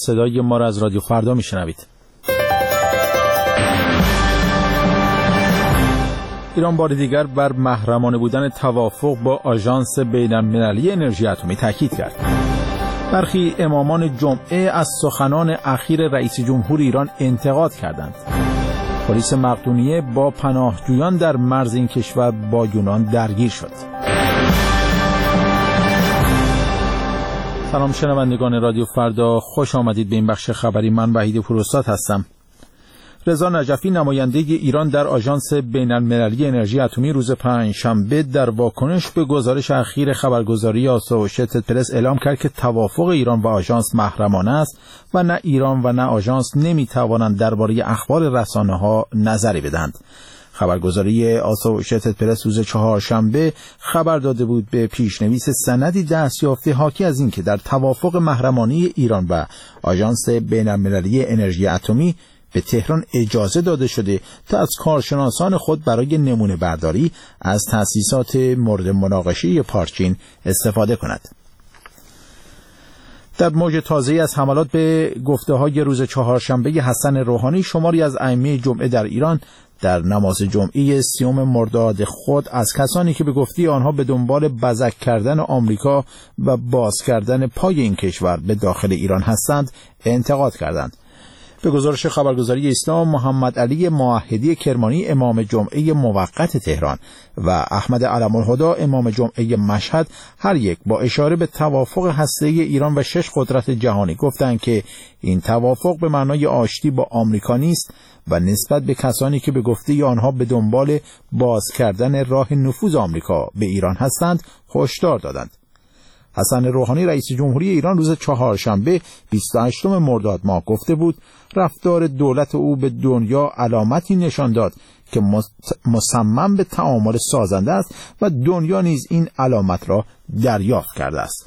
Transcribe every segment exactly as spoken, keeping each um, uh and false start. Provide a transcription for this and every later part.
صدای ما را از رادیو فردا میشنوید. ایران بار دیگر بر محرمانه بودن توافق با آژانس بین‌المللی انرژی اتمی تاکید کرد. برخی امامان جمعه از سخنان اخیر رئیس جمهور ایران انتقاد کردند. پلیس مقدونیه با پناهجویان در مرز این کشور با یونان درگیر شد. سلام شنوندگان رادیو فردا، خوش آمدید به این بخش خبری. من وحید پوراستاد هستم. رضا نجفی نماینده ایران در آژانس بین‌المللی انرژی اتمی روز پنجشنبه در واکنش به گزارش اخیر خبرگزاری آسوشیتد پرس اعلام کرد که توافق ایران و آژانس محرمانه است و نه ایران و نه آژانس نمی‌توانند درباره اخبار رسانه‌ها نظری بدهند. خبرگزاری آسوشیتد پرس روز چهارشنبه خبر داده بود به پیشنویس سندی دستیافته حاکی از اینکه در توافق محرمانه ایران و آژانس بین‌المللی انرژی اتمی به تهران اجازه داده شده تا از کارشناسان خود برای نمونه برداری از تأسیسات مورد مناقشه پارچین استفاده کند. در موج تازه‌ای از حملات به گفته‌های روز چهارشنبه حسن روحانی، شماری از ائمه جمعه در ایران در نماز جمعه سیوم مرداد خود از کسانی که به گفته آنها به دنبال بزک کردن آمریکا و باز کردن پای این کشور به داخل ایران هستند انتقاد کردند. به گزارش خبرگزاری اسلام، محمد علی موحدی کرمانی امام جمعه موقت تهران و احمد علم‌الهدی امام جمعه مشهد هر یک با اشاره به توافق هسته‌ای ایران و شش قدرت جهانی گفتند که این توافق به معنای آشتی با آمریکا نیست و نسبت به کسانی که به گفته آنها به دنبال باز کردن راه نفوذ آمریکا به ایران هستند هشدار دادند. حسن روحانی رئیس جمهوری ایران روز چهارشنبه بیست و هشتم مرداد ماه گفته بود رفتار دولت او به دنیا علامتی نشان داد که مصمم به تعامل سازنده است و دنیا نیز این علامت را دریافت کرده است.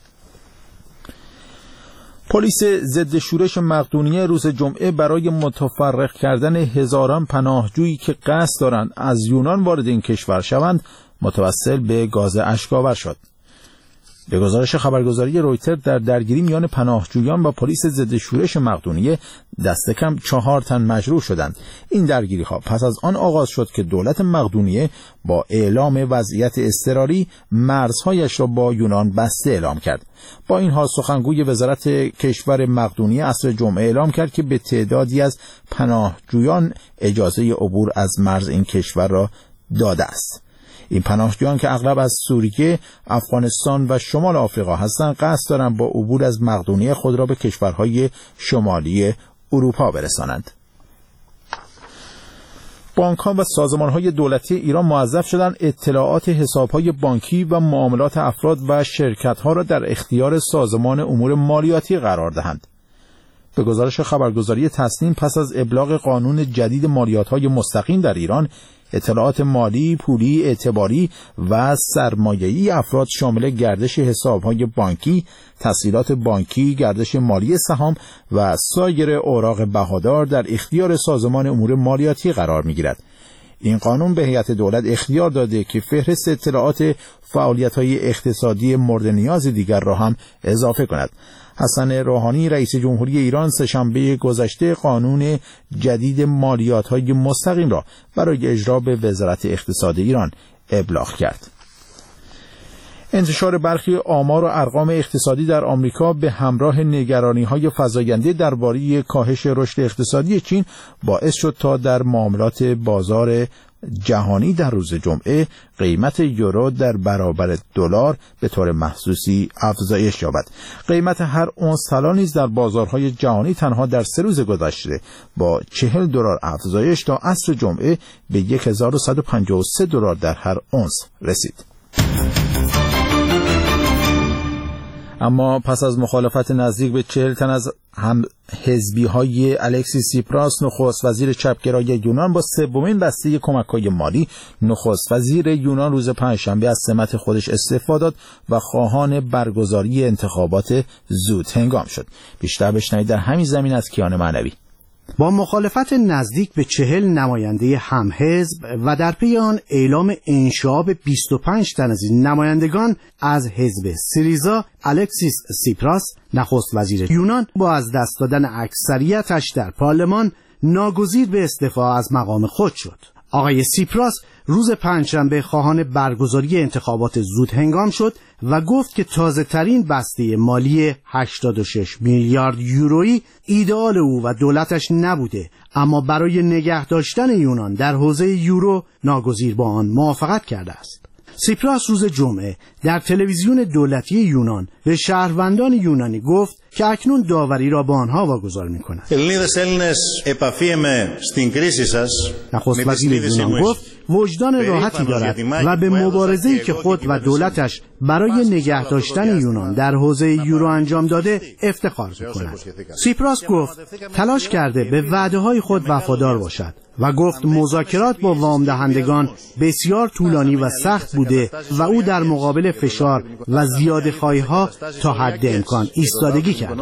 پلیس ضد شورش مقدونیه روز جمعه برای متفرق کردن هزاران پناهجویی که قصد دارند از یونان وارد این کشور شوند متوسل به گاز اشک‌آور شد. به گزارش خبرگزاری رویتر در درگیری میان پناهجویان و پلیس ضد شورش مقدونیه دست کم چهار تن مجروح شدند. این درگیری ها پس از آن آغاز شد که دولت مقدونیه با اعلام وضعیت اضطراری مرزهایش را با یونان بسته اعلام کرد. با این حال سخنگوی وزارت کشور مقدونیه عصر جمعه اعلام کرد که به تعدادی از پناهجویان اجازه عبور از مرز این کشور را داده است. این پناهجویان که اغلب از سوریه، افغانستان و شمال آفریقا هستند قصد دارند با عبور از مقدونیه خود را به کشورهای شمالی اروپا برسانند. بانک‌ها و سازمان‌های دولتی ایران موظف شدند اطلاعات حساب‌های بانکی و معاملات افراد و شرکت‌ها را در اختیار سازمان امور مالیاتی قرار دهند. به گزارش خبرگزاری تصنیم پس از ابلاغ قانون جدید مالیات‌های مستقیم در ایران، اطلاعات مالی، پولی، اعتباری و سرمایه‌ای افراد شامل گردش حساب‌های بانکی، تسهیلات بانکی، گردش مالی سهام و سایر اوراق بهادار در اختیار سازمان امور مالیاتی قرار می‌گیرد. این قانون به هیئت دولت اختیار داده که فهرست اطلاعات فعالیت‌های اقتصادی مورد نیاز دیگر را هم اضافه کند. حسن روحانی رئیس جمهوری ایران سه‌شنبه گذشته قانون جدید مالیات‌های مستقیم را برای اجرا به وزارت اقتصاد ایران ابلاغ کرد. انتشار برخی آمار و ارقام اقتصادی در آمریکا به همراه نگرانی‌های فزاینده درباره کاهش رشد اقتصادی چین باعث شد تا در معاملات بازار جهانی در روز جمعه قیمت یورو در برابر دلار به طور محسوسی افزایش یابد. قیمت هر اونس طلا نیز در بازارهای جهانی تنها در سه روز گذشته با چهل دلار افزایش تا عصر جمعه به هزار و صد و پنجاه و سه دلار در هر اونس رسید. اما پس از مخالفت نزدیک به چهل تن از هم حزبی‌های الکسیس سیپراس، نخست وزیر چپگرای یونان، با سومین بسته کمک‌های مالی، نخست وزیر یونان روز پنجشنبه از سمت خودش استعفا داد و خواهان برگزاری انتخابات زود هنگام شد. بیشتر بشنوید در همین زمین از کیان معنوی. با مخالفت نزدیک به چهل نماینده همحزب و در پی آن اعلام انشعاب بیست و پنج تن از این نمایندگان از حزب سیریزا، الکسیس سیپراس نخست وزیر یونان با از دست دادن اکثریتش در پارلمان ناگزیر به استعفا از مقام خود شد. آقای سیپراس روز پنجشنبه خواهان برگزاری انتخابات زود هنگام شد و گفت که تازه ترین بسته مالی هشتاد و شش میلیارد یورویی ایدئال او و دولتش نبوده، اما برای نگه داشتن یونان در حوزه یورو ناگزیر با آن موافقت کرده است. سیپراس روز جمعه در تلویزیون دولتی یونان به شهروندان یونانی گفت که اکنون داوری را با آنها واگذار می‌کند. نخست وزیر یونان گفت وجدان راحتی دارد و به مبارزه‌ای که خود و دولتش برای نگه داشتن یونان در حوزه یورو انجام داده افتخار می‌کند. سیپراس گفت تلاش کرده به وعده‌های خود وفادار باشد و گفت مذاکرات با وام دهندگان بسیار طولانی و سخت بوده و او در مقابل فشار و زیاده‌خواهی‌ها تا حد امکان ایستادگی کرده.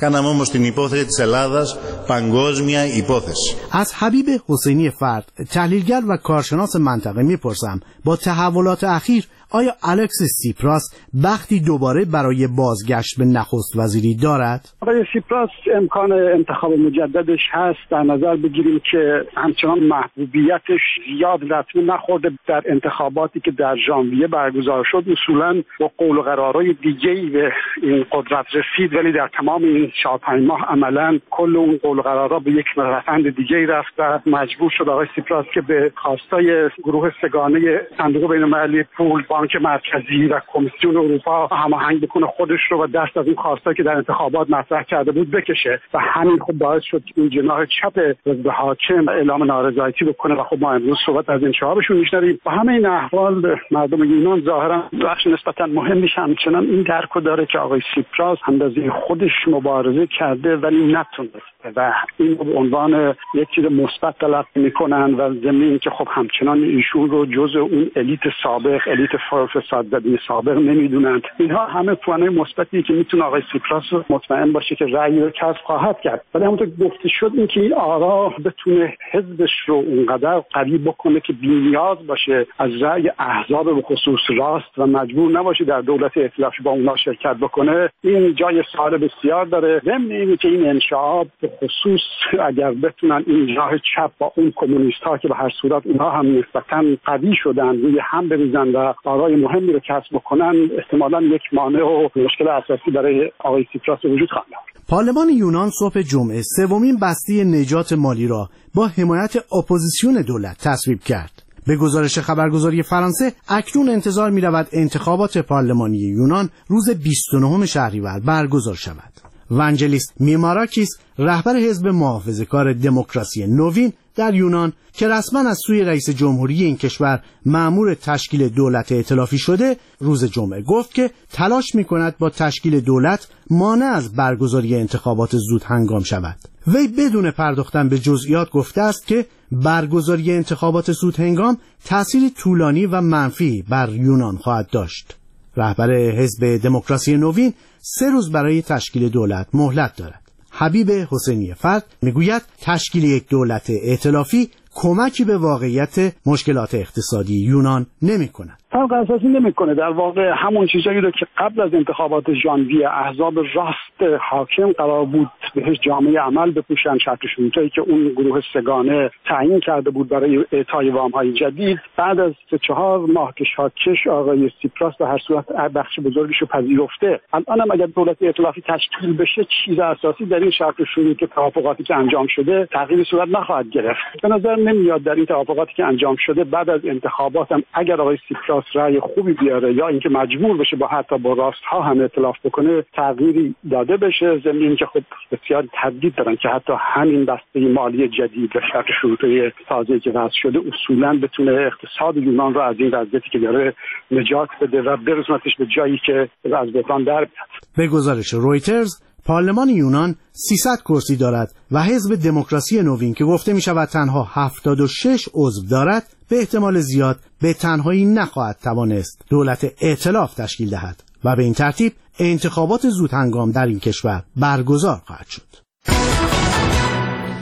از حبیب حسینی فرد، تحلیلگر و کارشناس منطقه میپرسم با تحولات اخیر آیا الکسیس سیپراس بختی دوباره برای بازگشت به نخست وزیری دارد؟ آقای سیپراس امکان انتخاب مجددش هست. در نظر بگیریم که همچنان محبوبیتش زیاد لطمه نخورده. در انتخاباتی که در ژانویه برگزار شد اصولا با قول و قرارهای دیگه‌ای به این قدرت رسید، ولی در تمام این چهار پنج ماه عملا کل اون قول و قرارها به یک روند دیگه‌ای رفت و مجبور شد آقای سیپراس که به خواستای گروه سگانه صندوق بین‌المللی پول، بانک مرکزی و کمیسیون اروپا هماهنگ بکنه خودش رو و دست از اون خواسته که در انتخابات مطرح کرده بود بکشه و همین خب باعث شد که این جناح چپ حزب حاکم اعلام نارضایتی بکنه و خب ما امروز صحبت از انشعابشون میشنویم. و همه این احوال مردم یونان ظاهرا بخش نسبتا مهمیش همچنان این درکو داره که آقای سیپراس اندازه خودش مبارزه کرده ولی نتونسته و این به عنوان یک چیز مثبت تلقی میکنن و ضمن که خب همچنان ایشون رو جزء اون الیت سابق، الیت فساد زده سابق نمیدونند. اینها همه پوانه مثبتی که میتونه آقای سیپراس مطمئن باشه که رأی رو کسب خواهد کرد. ولی همونطور که گفته شد این که این آرا بتونه حزبش رو اونقدر قوی بکنه که بی‌نیاز باشه از رأی احزاب به خصوص راست و مجبور نباشه در دولت ائتلافی با اونها شرکت بکنه، این جای سوال بسیار داره. ضمن اینه که این انشعاب به خصوص اگر بتونن این راه چپ با اون کمونیست ها که به هر صورت اونها هم نسبتاً قوی شدن روی هم بریزن و آرای مهمی رو کسب بکنن، احتمالاً یک مانع و مشکل اساسی برای آقای سیپراس وجود خواهد داشت. پارلمان یونان صبح جمعه سومین بسته نجات مالی را با حمایت اپوزیسیون دولت تصویب کرد. به گزارش خبرگزاری فرانسه اکنون انتظار می رود انتخابات پارلمانی یونان روز بیست و نهم شهریور برگزار شود. ونجلیس میماراکیس، رهبر حزب محافظه‌کار دموکراسی نوین در یونان که رسما از سوی رئیس جمهوری این کشور مأمور تشکیل دولت ائتلافی شده، روز جمعه گفت که تلاش می‌کند با تشکیل دولت مانع از برگزاری انتخابات زود هنگام شود. وی بدون پرداختن به جزئیات گفته است که برگزاری انتخابات زود هنگام تأثیری طولانی و منفی بر یونان خواهد داشت. رهبر حزب دموکراسی نوین سه روز برای تشکیل دولت مهلت دارد. حبیب حسینی فرد میگوید تشکیل یک دولت ائتلافی کمکی به واقعیت مشکلات اقتصادی یونان نمی‌کند. فرق اساسی نمی‌کنه. در واقع همون چیزایی رو که قبل از انتخابات ژانویه احزاب راست حاکم قرار بود بهش جامعه عمل بپوشن، شرط شروطی که اون گروه سگانه تعیین کرده بود برای اعطای وام‌های جدید، بعد از سه چهار ماه که شاکش آقای سیپراس به هر صورت بخش بزرگیش رو پذیرفته، الان هم اگر دولت ائتلافی تشکیل بشه چیز اساسی در این شرط شروطی که توافقاتی که انجام شده تغییر صورت نخواهد گرفت. به نظر نمیاد در این توافقاتی که انجام شده بعد از انتخابات هم اگر آقای سیپراس رأی خوبی بیاره یا اینکه مجبور بشه با حتی با راست ها هم ائتلاف بکنه تغییری داده بشه. ضمن اینکه خب بسیار تردید دارن که حتی همین بسته مالی جدید و شرط شروطی تازه‌ای که وضع شده اصولاً بتونه اقتصاد یونان رو از این وضعیتی که داره نجات بده و برسونتش به جایی که از بحران در بیاد. به گزارش رویترز پارلمان یونان سیصد کرسی دارد و حزب دموکراسی نوین که گفته می شود تنها هفتاد و شش عضو دارد به احتمال زیاد به تنهایی نخواهد توانست دولت ائتلاف تشکیل دهد و به این ترتیب انتخابات زود هنگام در این کشور برگزار خواهد شد.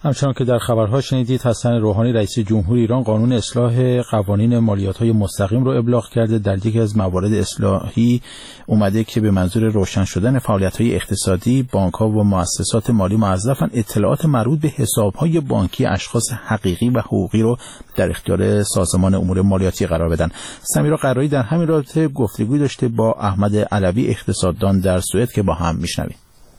همچنان که در خبرها شنیدید، حسن روحانی رئیس جمهور ایران قانون اصلاح قوانین مالیات‌های مستقیم رو ابلاغ کرده. در یکی از موارد اصلاحی اومده که به منظور روشن شدن فعالیت‌های اقتصادی، بانک‌ها و مؤسسات مالی موظفن اطلاعات مربوط به حساب‌های بانکی اشخاص حقیقی و حقوقی رو در اختیار سازمان امور مالیاتی قرار بدن. سمیرا قرایی در همین رابطه گفتگوی داشته با احمد علوی، اقتصاددان در سوئد، که با هم میشنویم.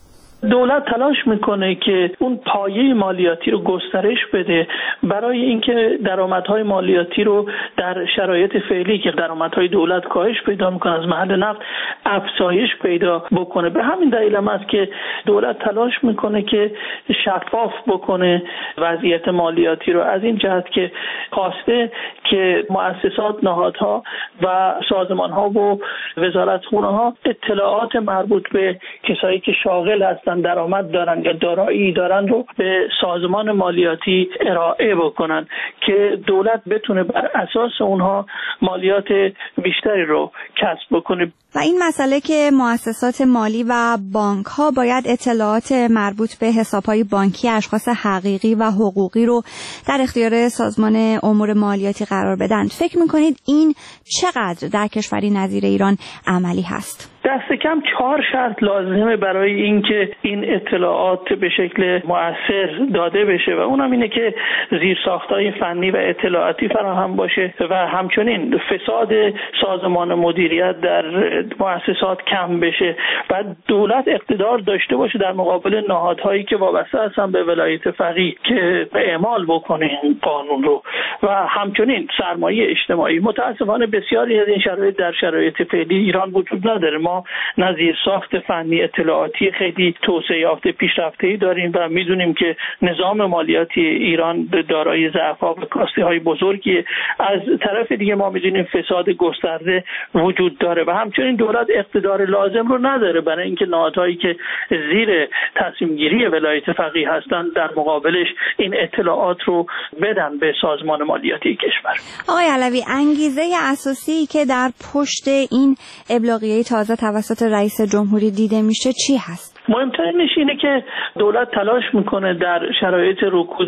دولت تلاش میکنه که اون پایه مالیاتی رو گسترش بده برای اینکه درآمدهای مالیاتی رو در شرایط فعلی که درآمدهای دولت کاهش پیدا میکنه از محل نفت افزایش پیدا بکنه. به همین دلیل هم است که دولت تلاش میکنه که شفاف بکنه وضعیت مالیاتی رو، از این جهت که خواسته که مؤسسات، نهادها و سازمانها و وزارتخونه‌ها اطلاعات مربوط به کسایی که شاغل هستن، درآمد دارن یا دارایی دارن رو به سازمان مالیاتی ارائه بکنن که دولت بتونه بر اساس اونها مالیات بیشتری رو کسب بکنه. و این مسئله که مؤسسات مالی و بانک ها باید اطلاعات مربوط به حسابهای بانکی اشخاص حقیقی و حقوقی رو در اختیار سازمان امور مالیاتی قرار بدن، فکر میکنید این چقدر در کشوری نظیر ایران عملی هست؟ دست کم چهار شرط لازمه برای اینکه این اطلاعات به شکل مؤثر داده بشه و اونم اینه که زیرساخت‌های فنی و اطلاعاتی فراهم باشه و همچنین فساد سازمان مدیریت در مؤسسات کم بشه و دولت اقتدار داشته باشه در مقابل نهادهایی که وابسته هستن به ولایت فقیه که اعمال بکنه این قانون رو و همچنین سرمایه اجتماعی. متاسفانه بسیاری از این شرایط در شرایط فعلی ایران وجود نداره. ما نه زیرساخت فنی اطلاعاتی خیلی توسعه یافته پیشرفته‌ای داریم و میدونیم که نظام مالیاتی ایران دارای ضعف‌ها و کاستی‌های بزرگی. از طرف دیگه ما میدونیم فساد گسترده وجود داره و همچنین دولت اقتدار لازم رو نداره برای اینکه نهادهایی که زیر تصمیم گیری ولایت فقیه هستند در مقابلش این اطلاعات رو بدن به سازمان مالیاتی کشور. آقای علوی، انگیزه اساسی که در پشت این ابلاغیه تازه توسط رئیس جمهوری دیده میشه چی هست؟ مهمترینش اینه که دولت تلاش میکنه در شرایط رکود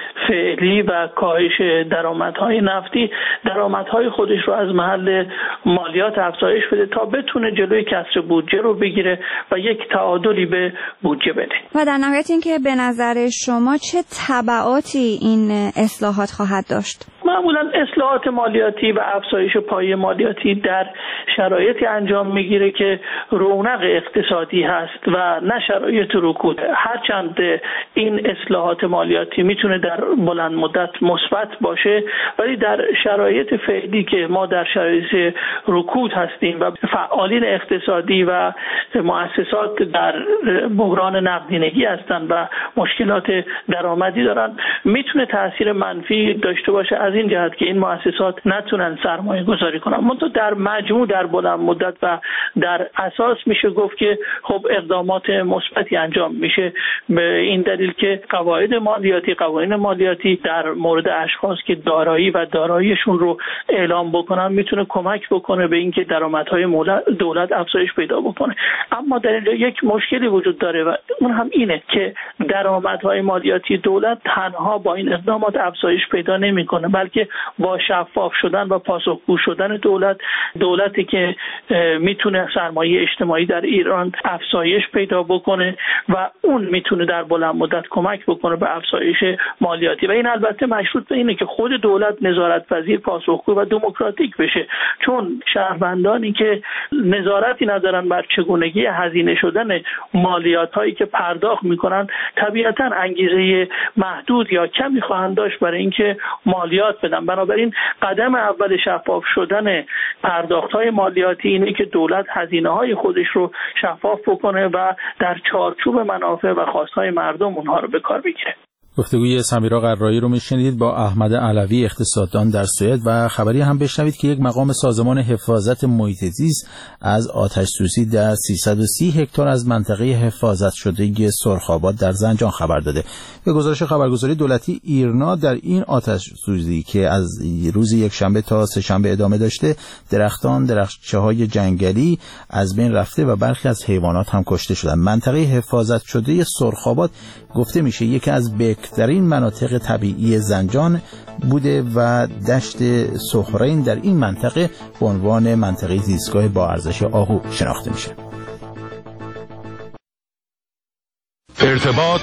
فعلی و کاهش درآمدهای نفتی درآمدهای خودش رو از محل مالیات افزایش بده تا بتونه جلوی کسر بودجه رو بگیره و یک تعادلی به بودجه بده. و در نهایت این که به نظر شما چه تبعاتی این اصلاحات خواهد داشت؟ معمولا اصلاحات مالیاتی و افزایش پایه مالیاتی در شرایطی انجام میگیره که رونق اقتصادی هست و نه شرایط رکود. هرچند این اصلاحات مالیاتی میتونه در بلند مدت مثبت باشه، ولی در شرایط فعلی که ما در شرایط رکود هستیم و فعالین اقتصادی و مؤسسات در بحران نقدینگی هستند و مشکلات درآمدی دارن، میتونه تاثیر منفی داشته باشه از این جهت که این مؤسسات نتونن سرمایه گذاری کنن. منتها در مجموع در بلند مدت و در اساس میشه گفت که خب اقدامات مثبتی انجام میشه، به این دلیل که قواعد مالیاتی قوانین مالیاتی در مورد اشخاص که دارایی و داراییشون رو اعلام بکنن میتونه کمک بکنه به اینکه درآمدهای دولت افزایش پیدا بکنه. اما در اینجا یک مشکلی وجود داره و اون هم اینه که درآمدهای مالیاتی دولت تنها با این اقدامات افزایش پیدا نمیکنه، بلکه با شفاف شدن و پاسخگو شدن دولت، دولتی که میتونه سرمایه اجتماعی در ایران افزایش پیدا بکنه و اون میتونه در بلند مدت کمک بکنه به افزایش مالیاتی و این البته مشروط به اینه که خود دولت نظارت پذیر، پاسخگو و دموکراتیک بشه، چون شهروندانی که نظارتی ندارن بر چگونگی هزینه شدن مالیات هایی که پرداخت میکنن طبیعتا انگیزه محدود یا کمی خواهند داشت برای اینکه مالیات بدن. بنابراین قدم اول شفاف شدن پرداخت های مالیاتی اینه که دولت هزینه های خودش رو شفاف بکنه و در چارچوب منافع و خواستهای مردم اونها رو به کار بگیره. گفتگوی سمیرا قرایی رو میشنید با احمد علوی، اقتصاددان در سوئد، و خبری هم بشنوید که یک مقام سازمان حفاظت محیط زیست از آتش سوزی در سیصد و سی هکتار از منطقه حفاظت شده سرخاباد در زنجان خبر داده. به گزارش خبرگزاری دولتی ایرنا، در این آتش سوزی که از روز یک شنبه تا سه شنبه ادامه داشته، درختان، درختچه‌های جنگلی از بین رفته و برخی از حیوانات هم کشته شدند. منطقه حفاظت شده سرخاباد گفته میشه یکی از بک بزرگترین مناطق طبیعی زنجان بوده و دشت سهرین در این منطقه به عنوان منطقه زیستگاه با ارزش آهو شناخته میشه. ارتباط